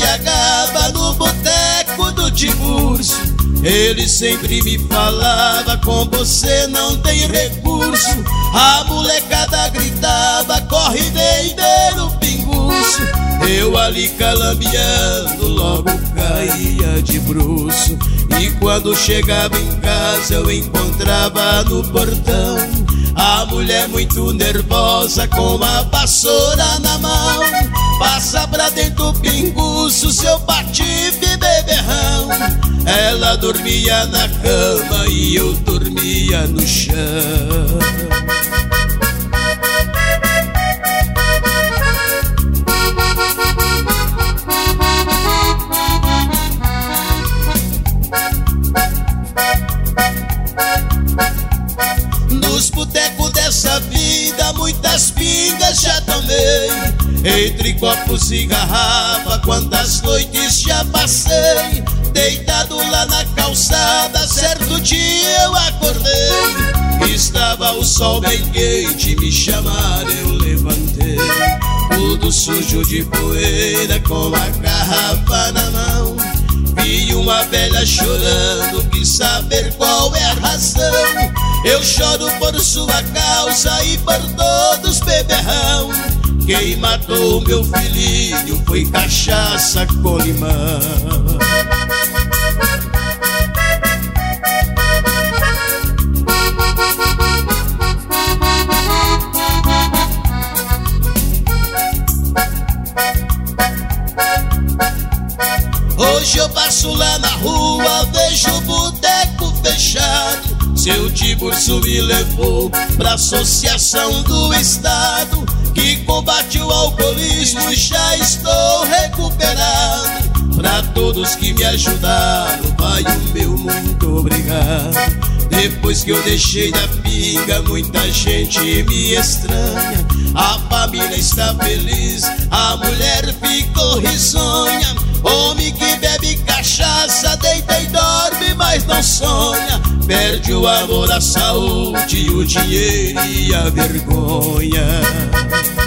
embriagava no boteco do Tiburcio. Ele sempre me falava: com você não tem recurso. A molecada gritava: corre, dendeiro pinguço. Eu ali calambeando, logo caía de bruço. E quando chegava em casa eu encontrava no portão a mulher muito nervosa com a vassoura na mão. Passa pra dentro pinguço, seu patife beberrão. Ela dormia na cama e eu dormia no chão. Nos botecos dessa vida muitas pingas já tomei. Entre copos e garrafa quantas noites já passei. Deitado lá na calçada, certo dia eu acordei. Estava o sol bem quente, me chamaram, eu levantei. Tudo sujo de poeira, com a garrafa na mão. Vi uma velha chorando, quis saber qual é a razão. Eu choro por sua causa e por todos, beberrão. Quem matou meu filhinho foi cachaça com limão. Hoje eu passo lá na rua, vejo o boteco fechado. Seu Tiburcio me levou pra Associação do Estado, que combate o alcoolismo, já estou recuperado. Pra todos que me ajudaram, vai o meu muito obrigado. Depois que eu deixei da pinga, muita gente me estranha. A família está feliz, a mulher ficou risonha. Homem que bebe cachaça, deita e dorme, mas não sonha. Perde o amor, a saúde, o dinheiro e a vergonha.